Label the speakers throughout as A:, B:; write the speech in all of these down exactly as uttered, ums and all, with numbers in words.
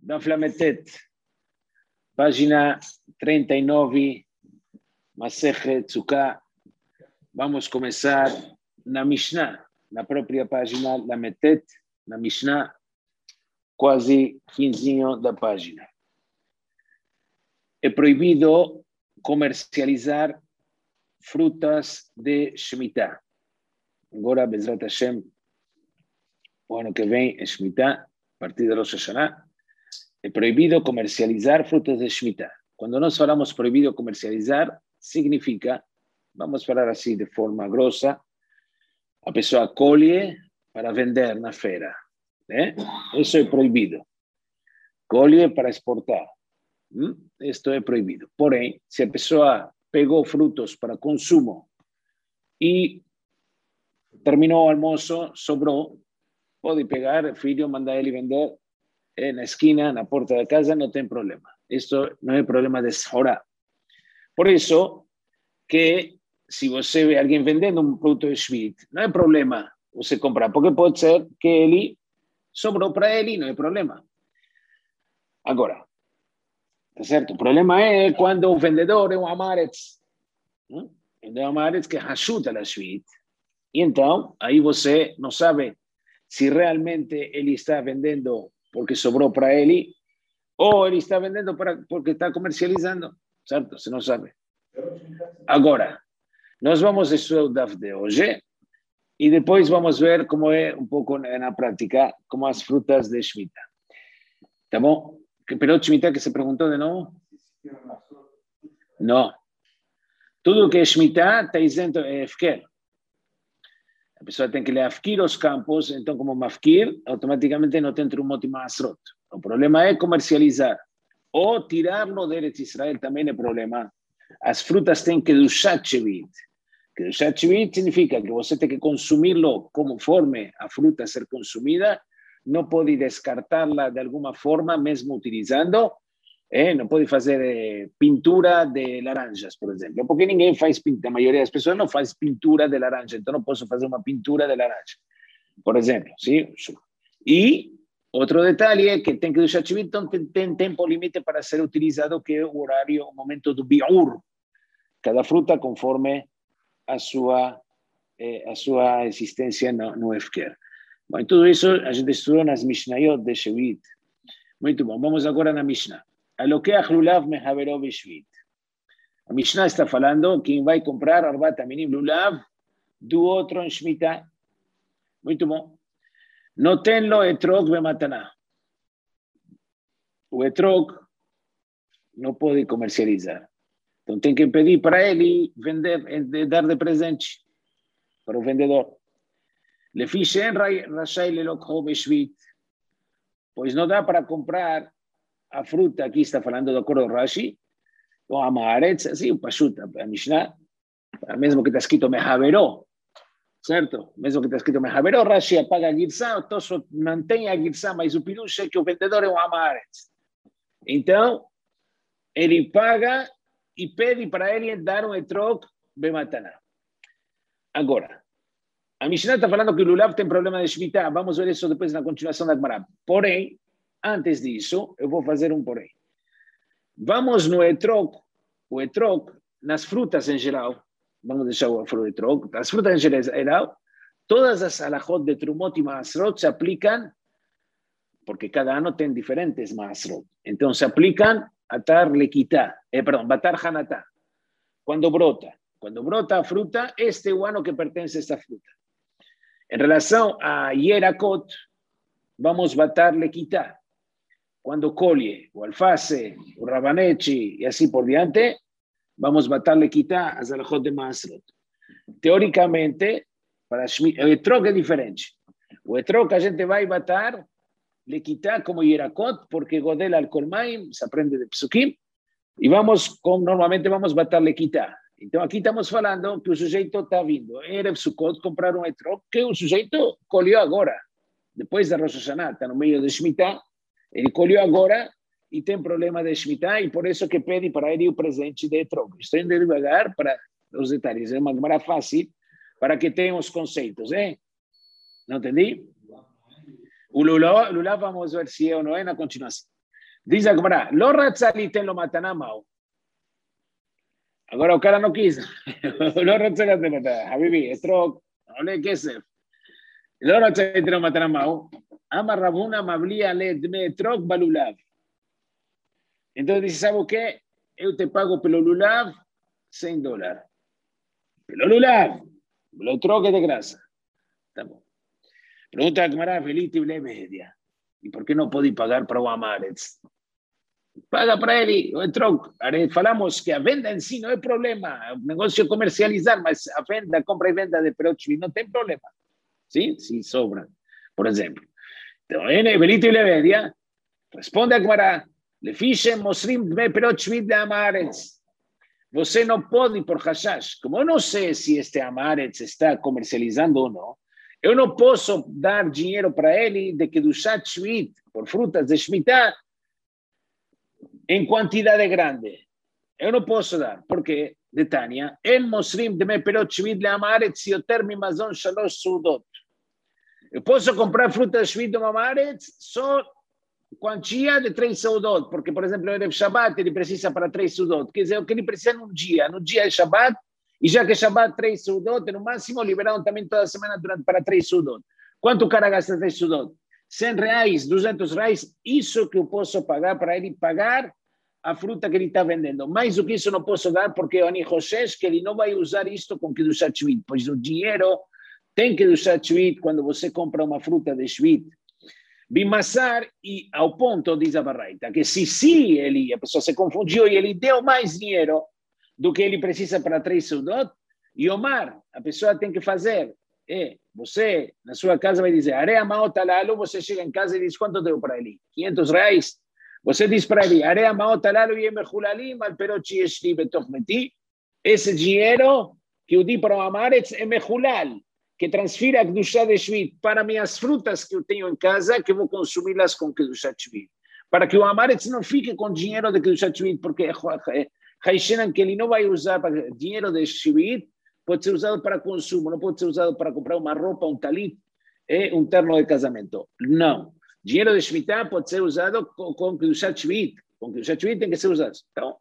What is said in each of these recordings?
A: Daf Lametet, página treinta y nueve, Masechet Sukkah. Vamos a comenzar na Mishnah, na própria página Lametet, na Mishnah, quase quinzinho da página. É proibido comercializar frutas de Shemitah. Agora, Bezrat Hashem, o ano que vem é Shemitah, a partir de Rosh Hashanah, é proibido comercializar frutas de Shemitah. Quando nós falamos proibido comercializar, significa, vamos falar assim de forma grossa, a pessoa colhe para vender na feira. Né? Isso é proibido. Colhe para exportar. Hum? Isto é proibido. Porém, se a pessoa pegou frutos para consumo e terminou o almoço, sobrou, pode pegar, filho, mandar ele vender eh, na esquina, na porta da casa, não tem problema. Isto não é problema de Shorah. Por isso que se você vê alguém vendendo um produto de Shvit, não é problema você comprar, porque pode ser que ele sobrou para ele, não é problema. Agora, tá certo? O problema é quando o vendedor é um amaretz, né? É um amaretz que ajuda a Shvit. E então, aí você não sabe se realmente ele está vendendo porque sobrou para ele ou ele está vendendo para, porque está comercializando, certo? Você não sabe. Agora, nós vamos estudar o Daf de hoje e depois vamos ver como é um pouco na prática, como as frutas de Shemitah. Tá bom? Pero Shemitah que se perguntou de novo? Não. Tudo que é Shemitah está isento, é Efker. A pessoa tem que lhe afkir os campos, então como mafkir, automaticamente não tem trumot e maasrot. O problema é comercializar. Ou tirá-lo de Eretz Israel também é problema. As frutas têm que Kedushat Shevit. Kedushat Shevit significa que você tem que consumi-lo conforme a fruta ser consumida, não pode descartá-la de alguma forma, mesmo utilizando. Eh, não pode fazer eh, pintura de laranjas, por exemplo, porque ninguém faz pintura, a maioria das pessoas não faz pintura de laranja, então não posso fazer uma pintura de laranja, por exemplo, sim? E outro detalhe é que tem que deixar chivito, então tem, tem tempo limite para ser utilizado, que é o horário, o momento do biur, cada fruta conforme a sua, eh, a sua existência no, no Efker. Bom, tudo isso a gente estudou nas Mishnayot de Shevit. Muito bom, vamos agora na Mishnah. Alokeach lulav mehavero b'shvit. A Mishnah está falando quem vai comprar arbat aminim lulav do outro em Shemitah. Muito bom. Noten-lo etrog b'mataná. O etrog não pode comercializar. Então tem que pedir para ele vender, dar de presente para o vendedor. Lefi she'en rashai lelokho b'shvit. Pois não dá para comprar a fruta, aqui está falando do acordo Rashi, com a Maaretz, assim, o Pashut, a Mishnah, mesmo que está escrito Mehaveró, certo? Mesmo que está escrito Mehaveró, Rashi apaga a Girsá, Tosso mantém a Girsá, mas o pirush é que o vendedor é um Maaretz. Então, ele paga e pede para ele dar um etrog bemataná. Agora, a Mishnah está falando que o Lulav tem problema de Shemitah, vamos ver isso depois na continuação da Gemara. Porém, antes disso, eu vou fazer um porém. Vamos no etrog, o etrog, nas frutas em geral, vamos deixar o etrog, as frutas em geral, todas as alahot de Trumot e Maasrot se aplicam, porque cada ano tem diferentes Maasrot. Então se aplicam a tar lequitá, eh, perdão, batar hanatá, quando brota. Quando brota a fruta, este é o ano que pertence a esta fruta. Em relação a Yerakot, vamos batar lequitá. Quando colhe o alface, o rabanete e assim por diante, vamos bater lequitá as alahot de Maasrot. Teoricamente, para o etrog é diferente. O etrog a gente vai bater lequitá como Yerakot, porque Godel al Kolmaim, se aprende de Psukim, e vamos, como normalmente vamos bater lequitá. Então aqui estamos falando que o sujeito está vindo, era Sukkot comprar um etrog que o sujeito colheu agora, depois da Rosh Hashanah, está no meio de Shemitah, ele colheu agora e tem problema de Shemitah e por isso que pede para ele o presente de etrog. Estou indo devagar para os detalhes, é uma Gemara fácil para que tenham os conceitos, hein? Não entendi? O Lulav, vamos ver se é ou não é na continuação. Dice a Gemara, lo ratzaliten lo matanamao. Ahora o cara no quis. Lo ratzaliten lo matanamao. Habibi, estrok, ole kesef. Lo ratzaliten lo matanamao. Ama Rabuna mablia le dme etrok balulav. Entonces dice, ¿sabe qué? Yo te pago pelo lulav cien dólares. Pelo lulav. Lo troque de grasa. Estamos. Pregunta a Gemara, Feliti Blebedia. ¿Y por qué no podí pagar para Amaretz? Paga para él, o troc. Falamos que a venda en sí no hay problema. Negocio comercializar, mas a venda, compra y venda de perochi no tem problema. ¿Sí? Sí, sobra. Por ejemplo. Entonces, Feliti Blebedia responde a Gemara, le fiche mosrim dme perochi de Amaretz. Você no pode por hashash. Como eu não sei se este Amaretz está comercializando ou não, eu não posso dar dinheiro para ele de Kedushat Shvit, por frutas de Shemitah, em quantidade grande. Eu não posso dar, porque, de Tânia, en mosrim dme perot Shvit le Amaretz yoter mimazon shalosh sudot. Eu posso comprar frutas de Shvit do Amaretz só quantia de três sudot, porque, por exemplo, no Shabbat ele precisa para três sudot. Quer dizer, o que ele precisa num dia, no dia de Shabbat, e já que Shabbat três sudot, no máximo liberaram também toda a semana durante, para três sudot. Quanto o cara gasta três sudot? cem reais, duzentos reais, isso que eu posso pagar para ele pagar a fruta que ele está vendendo. Mais do que isso não posso dar, porque o Ani Hoshesh, que ele não vai usar isto com Kedushat Shvit, pois o dinheiro tem Kedushat Shvit quando você compra uma fruta de Shvit. Bimassar, e ao ponto, diz a Baraita, que se sim, ele, a pessoa se confundiu e ele deu mais dinheiro do que ele precisa para três sudot, e Omar, a pessoa tem que fazer, é, você, na sua casa, vai dizer, Area Maot Alalu, você chega em casa e diz, quanto deu para ele? quinhentos reais? Você diz para ele, Area Maot Alalu yemechulalim al perot yeshli betoch meti, esse dinheiro que eu di para o Amaretz é mechulal, que transfira a Kedushá de Shvit para minhas frutas que eu tenho em casa, que vou consumi-las com Kedushá de Shvit. Para que o Amaretz não fique com dinheiro de Kedushá de Shvit, porque Haishenan, que ele não vai usar para dinheiro de Shvit, pode ser usado para consumo, não pode ser usado para comprar uma roupa, um talit, e um terno de casamento. Não. Dinheiro de Shemitah pode ser usado com, com Kedushá de Shvit. Com Kedushá de Shvit tem que ser usado. Então,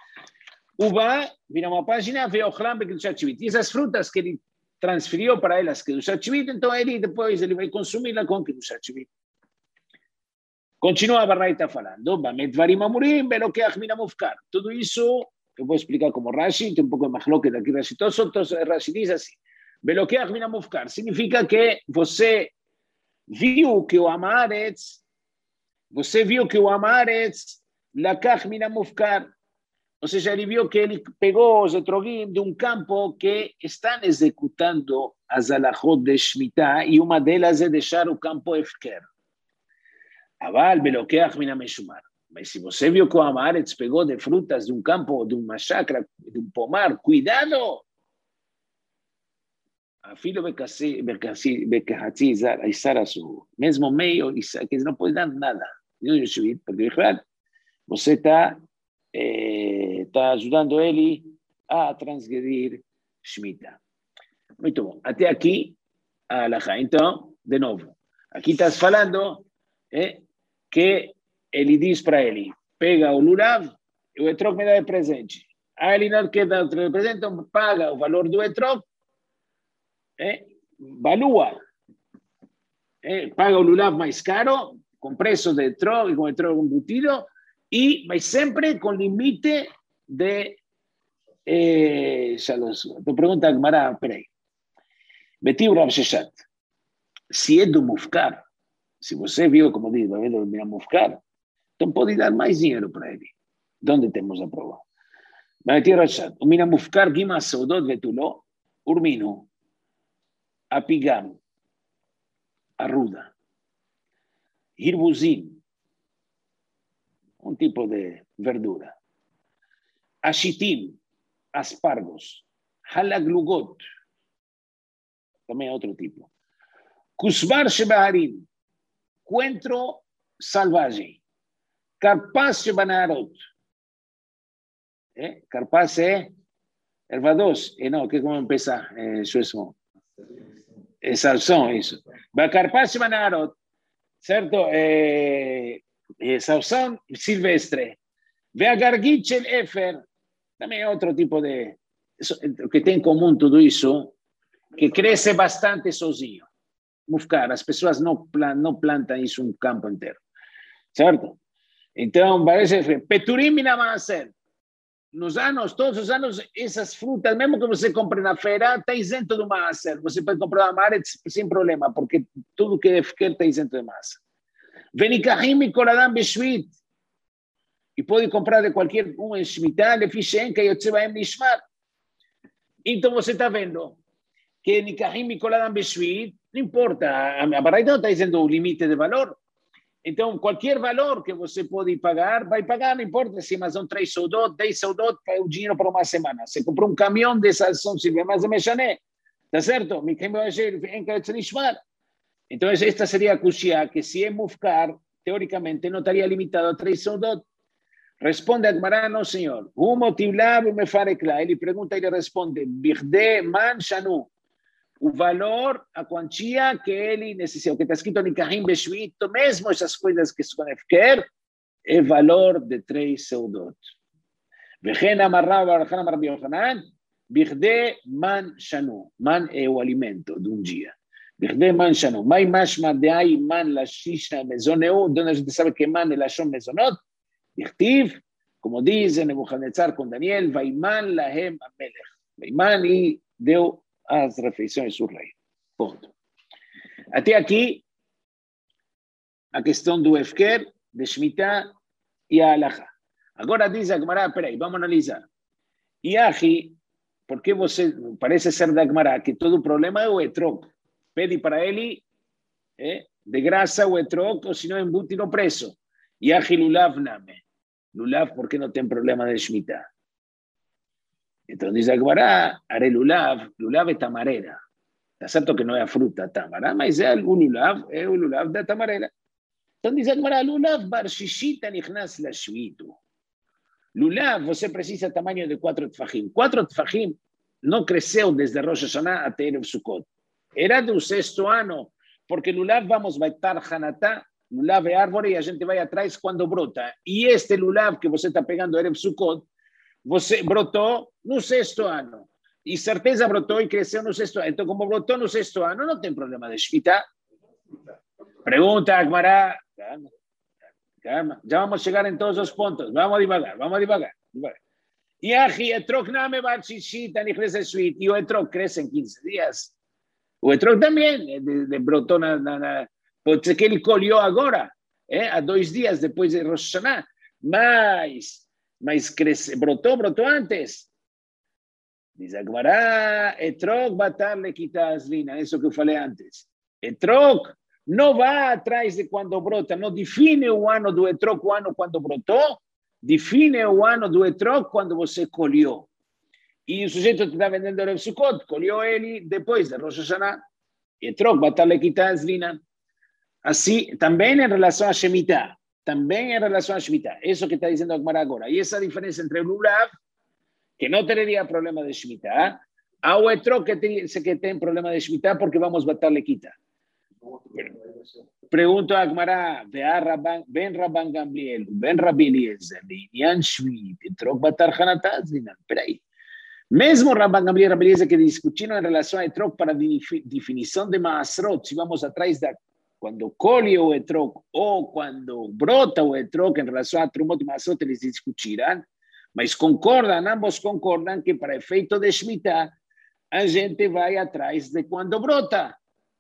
A: Uva, vira uma página, vê o Chlam de Kedushá de Shvit. E essas frutas que ele transferiu para elas Kedushá de Shvit, então ele depois ele vai consumi-la com Kedushá de Shvit. Continua a Baraita falando, Bamedvarim amurim, belokeach min hamufkar. Tudo isso, eu vou explicar como Rashi, tem um pouco de machloket aqui, Rashi, todos, todos, Rashi diz assim, belokeach min hamufkar, significa que você viu que o Amaretz, você viu que o Amaretz, lakach min hamufkar, ou seja, ele viu que ele pegou os etrogim de um campo que estão executando as alachot de Shemitah, e uma delas é deixar o campo efker. Aval, beloqueach mina meshumar. Mas se você viu que o Amaretz pegou de frutas de um campo, de uma chácara, de um pomar, cuidado! Afilo bekehatzi isarasu. Mesmo meio, que não pode dar nada. Porque, claro, você está eh, tá ajudando ele a transgredir Shemitah. Muito bom. Até aqui, a halakha. Então, de novo, aqui estás falando eh, que ele diz para ele, pega o lulav e o etrog me dá de presente. A ele não quer dar de presente, então paga o valor do etrog, eh, valua, eh, paga o lulav mais caro, com preço de etrog e com etrog embutido, e, mas sempre com limite de eh, tu pergunta a Gemara, peraí, Betiu Rav Sheshat, se é do mufkar, se você viu, como diz, vai ver do mufkar, então pode dar mais dinheiro para ele. Onde temos a prova? Betiu Rav Sheshat, o mina mufkar gima saudot vetulo, urmino, apigam, arruda, hirbuzim, um tipo de verdura, ashitim, aspargos, halaglugot, também é outro tipo, kusbar shebaharim, coentro salvagem, carpaz shebanarot, eh? Carpaz é erva doce, eh, não, que como empieza eh, sueco, é salsão, isso, carpaz shebanarot, certo? Eh, eh, salsón silvestre. Ve a garguiche el efer, también otro tipo de, eso, que tem em comum tudo isso, que cresce bastante sozinho. Mufcar, as pessoas não, não plantam isso um campo inteiro, certo? Então, parece peturim e namaser. Nos anos, todos os anos, essas frutas, mesmo que você compre na feira, está isento do maaser. Você pode comprar uma maretz sem problema, porque tudo que é efker está isento de maaser. Venikahim e koladam beshvit. E pode comprar de qualquer um em Shemitah, lefishenka e otzebaem nishmar. Então você está vendo que Nikahim e koladam beshvit, não importa, a Baraita não está dizendo o limite de valor. Então, qualquer valor que você pode pagar, vai pagar, não importa se mas são três saudot, dez saudot, é o dinheiro para uma semana. Você comprou um caminhão de salsão, se vê mais de mechané, tá certo? Então, esta seria a cushia, que se é mufkar, teoricamente, não estaria limitado a três saudot. Responde a Gemara, não, senhor. Ele pergunta e ele responde, Birde man shanu. O valor, a quantia que ele necessita, o que está escrito em Nikahim Beshvit, mesmo essas coisas que são efker, é valor de três seudot. Vechen amarra barachan amar Yohanan, birde man shanu. Man é o alimento de um dia. Birde man shanu. Mai mashma deai man la shisha mezoneu, onde a gente sabe que man é la shon mezonot. Dichtiv, como diz Nebuchadnezzar com Daniel, vaiman lahem amelech. Vaiman e deu as refeições do rei. Ponto. Até aqui, a questão do Efker, de Shemitah e a Halachá. Agora diz a Gemara, peraí, vamos analisar. E aqui, porque você, parece ser da Gemara, que todo o problema é o etrog. Pede para ele, eh, de graça o etrog, ou senão embute no preço. E aqui lulav name. Lulav porque não tem problema de Shemitah. Então diz a Gemara, are lulav, lulav é tamareira. Está certo que não é a fruta tamara, mas é o lulav, é o lulav da tamareira. Então diz a Gemara, lulav bar shishita nichnas lashvitu. Lulav, você precisa tamanho de quatro tfachim. Quatro tfachim não cresceu desde Rosh Hashanah até Erev Sukkot. Era do sexto ano, porque lulav vamos vai estar hanatá, lulav é árvore e a gente vai atrás quando brota. E este lulav que você está pegando Erev Sukkot, você brotou no sexto ano. E certeza brotou e cresceu no sexto ano. Então, como brotou no sexto ano, não tem problema de Shvita. Pergunta a Gemara. Calma, calma. Já vamos chegar em todos os pontos. Vamos devagar, vamos devagar. devagar. E aqui, etrog name bar shishita ni cresce Shvit. E o etrog cresce em quinze dias. O etrog também de, de brotou na, na, na... Pode ser que ele colheu agora, é? Há dois dias depois de Rosh Hashanah. Mas... mas cresce, brotou, brotou antes. Diz a Gemara, etrog batar lequita aslina, isso que eu falei antes. Etrog não vai atrás de quando brota, não define o ano do etrog, o ano quando brotou, define o ano do etrog quando você colheu. E o sujeito que está vendendo Erev Sukkot, colheu ele depois de Rosh Hashanah. Etrog batar lequita aslina. Assim, também em relação a Shemitah. Também em relação a Shemitah. Isso que está dizendo a Gemara agora. E essa diferença entre o lulav, que não teria problema de Shemitah, ao etrog que tem, que tem problema de Shemitah, porque vamos bater lequita. Pergunto a Gemara, ben Rabban Gamliel, ben Rabbi Eliezer, Yan Shvit, etrog batar hanataz, espera aí. Mesmo Rabban Gamliel e Rabbi Eliezer que discutiram em relação a etrog para definição de Maasrot, se vamos atrás da quando colhe o etrog ou quando brota o etrog em relação a Trumot e Maasrot, eles discutirão, mas concordam, ambos concordam que para efeito de Shemitah, a gente vai atrás de quando brota.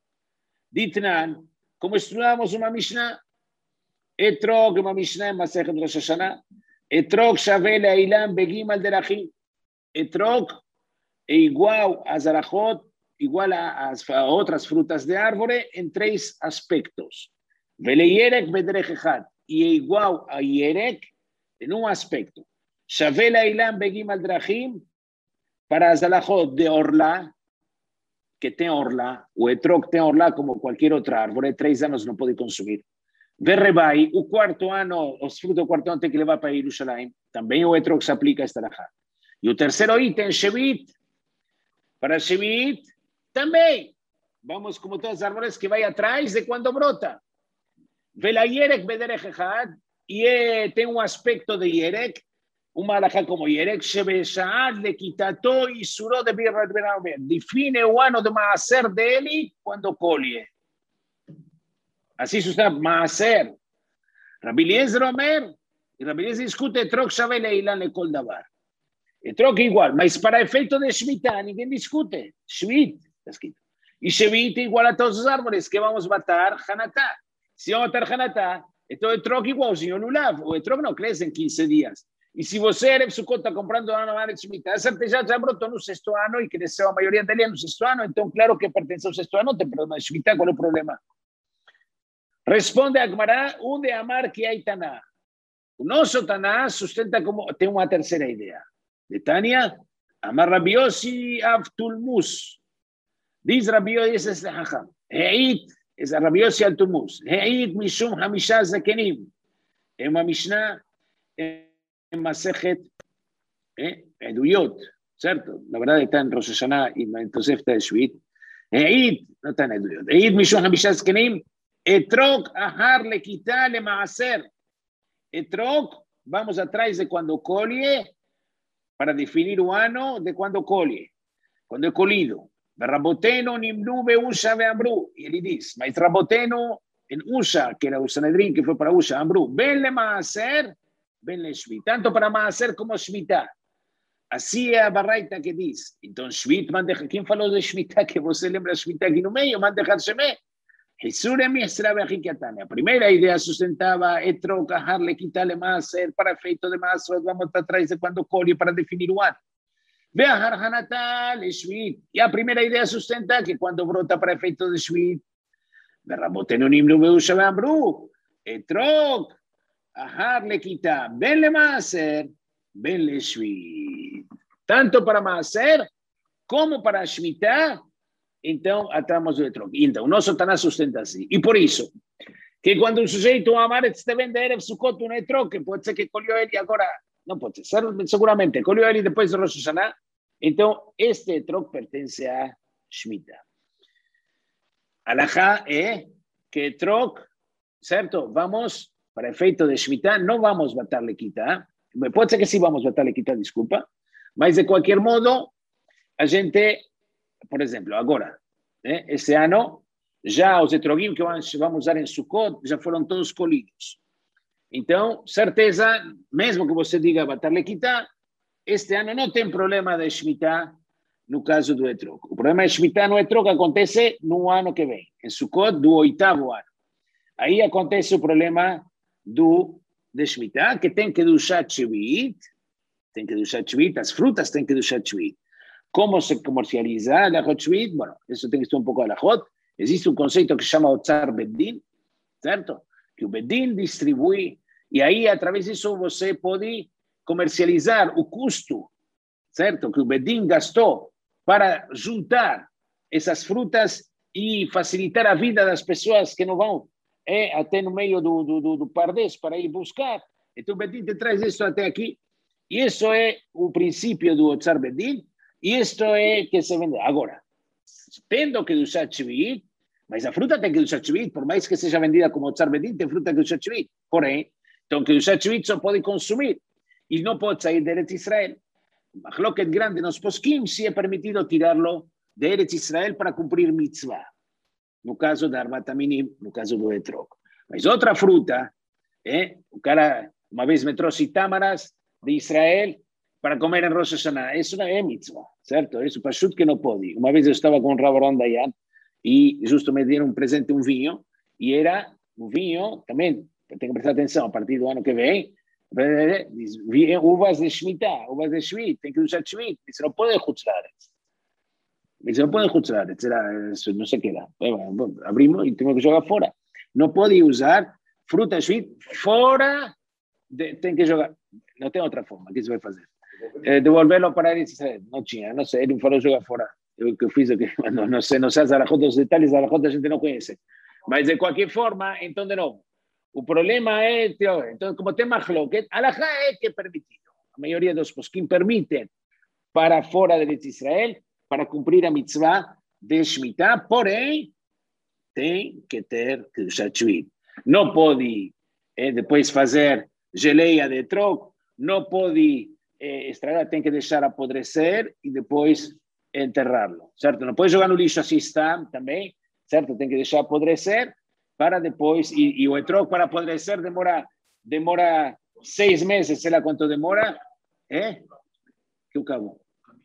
A: Ditnan, como estudamos uma Mishnah, etrog, uma Mishnah em Masechet Rosh Hashanah, etrog shave le'ilam begimal derachim. Etrog é igual a zarachot, igual a, a outras frutas de árvore em três aspectos. Veleiérek bederech echad, e é igual a Yerek em um aspecto. Shave le'ilam begimal derachim, para as alachot de orla, que tem orla, o etrog tem orla como qualquer outra árvore, três anos não pode consumir. Verrebai, o quarto ano, os frutos do quarto ano tem que levar para Jerusalém, também o etrog se aplica a esta alachá. E o terceiro item, Shevit, para Shevit, também, vamos como todas as árvores que vai atrás de quando brota. Vela Yerek Bederech Echad, y eh, tem um aspecto de Yerek, uma alajá como Yerek, Shebeshaad le quitato y suró de Birrat Ben Omer. Define o ano de Maaser dele quando colhe. Assim se usa Maaser. Rabbi Eliezer Omer, e Rabbi Eliezer discute Etrog Shave Leilan Lekol Davar. Etrog igual, mas para efeito de Shemitah, ninguém discute. Shvit, está escrito. E Shevit igual a todos os árvores que vamos matar Hanatá. Se vamos matar Hanatá, então Etrog igualzinho no Lulav. O Etrog não cresce em quinze dias. E se você, Erev Sukkot, está comprando ano ano de Shemitah, essa já, já brotou no sexto ano e cresceu a maioria dele no sexto ano, então claro que pertence ao sexto ano, não tem problema de Shemitah, qual é o problema? Responde a Gemara, o de Amar que hay Taná. O nosso Taná sustenta como, tem uma terceira ideia. De Tânia, Amar Rabbi Yossi Avtulmus. Diz Rabbi Yossi esse Hacham. Heit, esse Rabbi Yossi Avtulmus. Heit Mishum Hamisha Zakenim. É uma Mishnah, em Masechet, Eduyot, certo? Na verdade está em Rosh Hashanah e em Tosefta de Shvit. Heit, não está em Eduyot. Heit Mishum Hamisha Zakenim. Etrog ahar le quita le maaser. Etrog, vamos atrás de quando colhe, para definir o ano de quando colhe, quando é colhido. Raboteno nimnu beusha veambru. E ele diz, mas Raboteno em Usha, que era o Sanedrin que foi para Usha, Ambru, ben le maaser, ben le shvit. Tanto para maaser como shvitá. Assim é a Baraita que diz. Então, shvit, mande, quem falou de shvitá, que você lembra shvitá aqui no meio, mande Hatzemé. A primeira ideia sustentava Etrog ahar le quita le maaser para efeito de maaser, vamos atrás de quando colhe para definir o ano. Ve ahar hanatá le shvit. E a primeira ideia sustenta que quando brota para efeito de shvit, Rabotenu nimnu beusha veambru, Etrog ahar le quita ben le maaser, ben le shvit. Tanto para maaser como para shvitá. Então, atramos o Etrog. Então, o nosso Taná sustenta assim. E por isso, que quando um sujeito Amaretz te vende Erev Sukkot um Etrog, que pode ser que colheu ele agora, não pode ser, seguramente, colheu ele depois de Rosh Hashanah, então, este Etrog pertence a Shemitah. Alajá é que Etrog, certo? Vamos, para efeito de Shemitah, não vamos matar lequita. Pode ser que sim vamos matar lequita, desculpa, mas de qualquer modo, a gente... Por exemplo, agora, né, esse ano, já os etrogim que vamos usar em Sukkot já foram todos colhidos. Então, certeza, mesmo que você diga batar lequita, este ano não tem problema de Shemitah no caso do etrog. O problema de Shemitah no etrog acontece no ano que vem, em Sukkot do oitavo ano. Aí acontece o problema do, de Shemitah, que tem que dushar Shvit, tem que dushar Shvit, as frutas têm que dushar Shvit. Como se comercializa la Hot Shvit? Bueno, eso tiene que estar un poco a la Hot. Existe un concepto que se llama Otzar Bedin, ¿cierto? Que o Bedin distribui, e aí, através disso, você pode comercializar o custo, certo? Que o Bedin gastou para juntar essas frutas e facilitar a vida das pessoas que não vão é, até no meio do, do, do, do Pardes para ir buscar. Então, o Bedin te traz isso até aqui. E isso é o princípio do Otzar Bedin. E isto é que se vende. Agora, tendo que usar Shvit, mas a fruta tem que usar Shvit, por mais que seja vendida como Otzar Bedin, tem fruta que usar Shvit. Porém, então que usar Shvit só pode consumir e não pode sair de Eretz Israel. Machloket grande nos poskim, se é permitido tirá-lo de Eretz Israel para cumprir mitzvah. No caso da Arbat Aminim, no caso do Etrog. Mas outra fruta, é, o cara uma vez me trouxe tâmaras de Israel para comer em Rosh Hashanah. Isso não é mitzvah, certo? Isso pachut que não pode. Uma vez eu estava com o Rav Dayan e justo me deram um presente, um vinho, e era um vinho, também, tem que prestar atenção, a partir do ano que vem, uvas de Shemitah, uvas de Shvit, tem que usar Shvit, isso não pode chutzlar. Isso não pode chutzlar, não sei o que era. Abrimos e temos que jogar fora. Não pode usar fruta Shvit fora, de, tem que jogar, não tem outra forma, o que você vai fazer? Eh, devolverlo para Eretz Israel. Não tinha, não sei, ele me falou jogar fora. Eu que eu fiz, que, não, não sei, não sei as alahot, os detalhes da alahot a gente não conhece. Mas de qualquer forma, então de novo, o problema é, então como tem machloket, alahá é que é permitido. A maioria dos poskim permitem para fora de Eretz Israel, para cumprir a mitzvah de Shemitah, porém, tem que ter que usar Shvit. não pode eh, depois fazer geleia de troco, não pode eh, estragar, tem que deixar apodrecer e depois enterrá-lo, certo? Não pode jogar no lixo assim está também, certo? Tem que deixar apodrecer para depois, e, e o troco para apodrecer demora, demora seis meses, sei lá quanto demora, é? Que o cabo?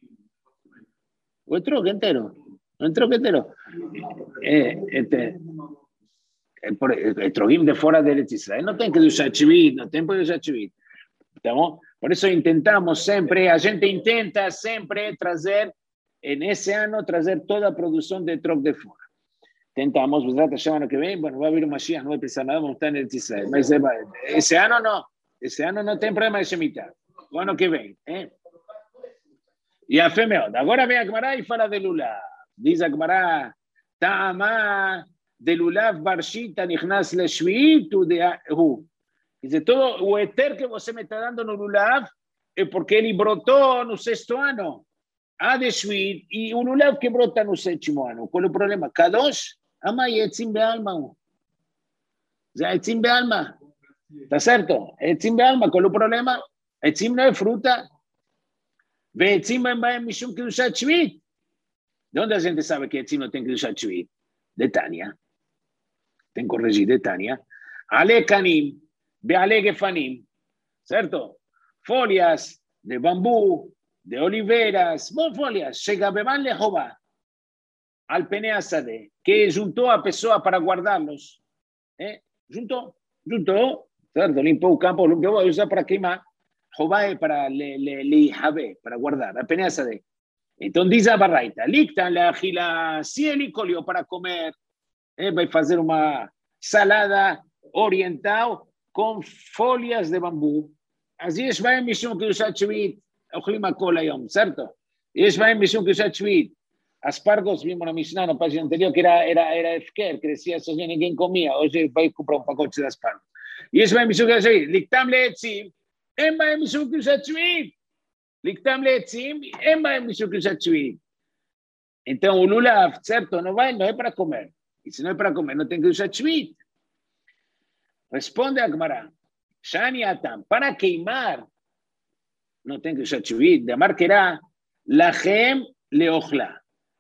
A: O troco inteiro, o troco inteiro. É, este, é, trocim de fora de Eretz Israel, não tem que usar chivit, não tem que usar chivit. Tá bom? Por isso intentamos sempre, a gente intenta sempre trazer, nesse ano, trazer toda a produção de troco de fora. Tentamos, o ano que vem, bueno, vai vir o Mashiach, não vai precisar nada, vamos estar em Eretz Israel. Mas esse ano não, esse ano não tem problema de Shemitah. O ano que vem, eh? E a fé meod. Agora vem a Gemara e fala de Lulav. Diz a Gemara, Ta'ama de Lulav Barshita nichnas leshviit hu. Diz, todo o eter que você me está dando no Lulav é porque ele brotou no sexto ano. A de Shviit, e o Lulav que brota no sétimo ano. Qual é o problema? Kadosh, ama yetzim be'alma. Já yetzim be'alma. Tá certo? Yetzim be'alma. Qual é o problema? Yetzim não é fruta. Ve'etzim ba'em mishum kedushat shviit. De onde a gente sabe que etzim não tem kedushat shviit? De Tânia. Tem que corrigir de Tânia. Ale kanim, be'ale gefanim. Certo? Folhas de bambu, de oliveras, bom folhas. Chega beban le Jehová. Al peneasade, que juntou a pessoa para guardá-los. Eh? Juntou, juntou. Certo? Limpou o campo, limpou, vai usar para queimar. Jehová é para le, le, le Javé, para guardar, a peneasa de. Então diz a barraita, lictan la agila, se ele colheu para comer, eh, vai fazer uma salada oriental com folhas de bambu. As יש בהם משום קדושת שביעית, אוכלים הכל היום, certo? יש בהם משום קדושת שביעית. Aspargos, vimos na Mishnah, na página anterior, que era, era, era efker, crescia sozinho, ninguém comia. Hoje vai comprar um pacote de aspargos. יש בהם משום קדושת שביעית, לקטם לעצים, אין בהם משום קדושת שביעית. לקטם לעצים, אין בהם משום קדושת שביעית. Então, o lulav, certo, não vai, não é para comer. E se não é para comer, não tem kedushat shviit. Responde a Gemara. Shani atam, para queimar, não tem kedushat shviit. De amar que era, lachem leochla.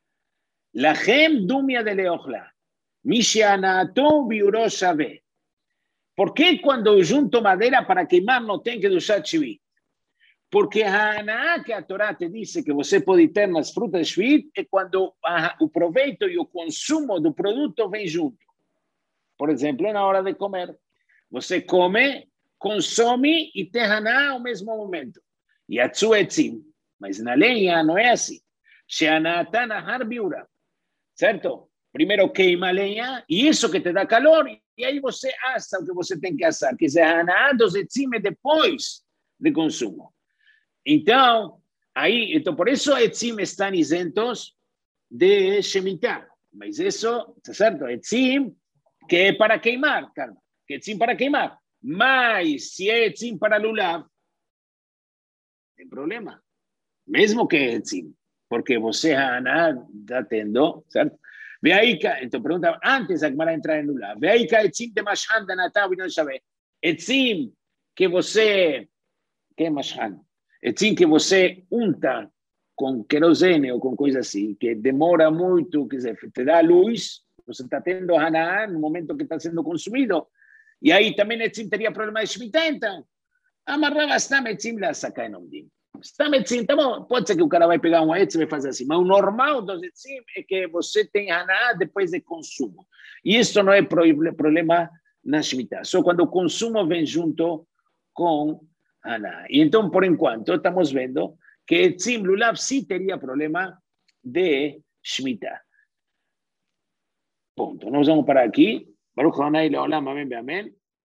A: Lachem dumia de leochla. Mishianato biuro shave. ¿Por qué cuando junto madera para queimar não tem kedushat shviit? Porque a Haná que a Torá te dice que você pode ter nas frutas de Shviit é quando a, o proveito e o consumo do produto vem junto. Por exemplo, na hora de comer. Você come, consome e tem Haná ao mesmo momento. E a tzuetzim. Mas na lenha não é assim. Sheanata nahar biura. Certo? Primeiro queima a lenha e isso que te dá calor. E aí você assa o que você tem que assar. Que é Haná dos etzim depois de consumo. Então, aí, então, por isso etzim estão isentos de Shemitah. Mas isso, tá certo? Etzim que é para queimar, calma. Que etzim para queimar. Mas se é etzim para lulav, tem problema. Mesmo que é etzim. Porque você, Haná, está tendo, certo? Ve aí, então pergunta, antes a Gemara entrar em lulav. Ve aí que etzim de mashhan da natav e não sabe. Etzim que você, que é mashhan? Etzim que você unta com querosene ou com coisa assim, que demora muito, quer dizer, te dá luz, você está tendo Haná no momento que está sendo consumido, e aí também etzim teria problema de Shemitah, então, amarrava stam etzim lá sacar em omdim. Stam etzim, tá bom, pode ser que o cara vai pegar um etzim e fazer assim, mas o normal dos etzim é que você tem Haná depois de consumo. E isso não é problema na Shemitah, só quando o consumo vem junto com Haná. E então, por enquanto, estamos vendo que etzim lulav sí teria problema de Shemitah. Ponto. Nós vamos parar aqui. Baruch Adonai leolam, amém, amém.